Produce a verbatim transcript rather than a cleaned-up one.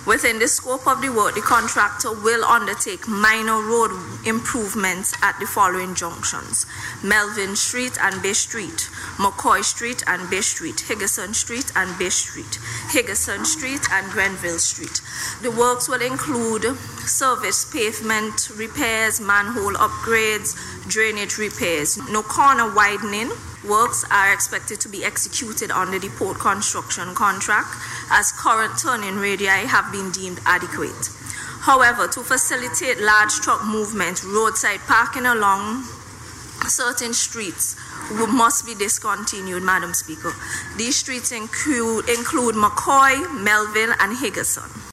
Within the scope of the work, the contractor will undertake minor road improvements at the following junctions: Melvin Street and Bay Street, McCoy Street and Bay Street, Higginson Street and Bay Street, Higginson Street and Grenville Street. The works will include surface pavement repairs, manhole upgrades, drainage repairs. No corner widening. Works are expected to be executed under the port construction contract, as current turning radii have been deemed adequate. However, to facilitate large truck movement, roadside parking along certain streets must be discontinued, Madam Speaker. These streets include, include McCoy, Melville, and Higginson.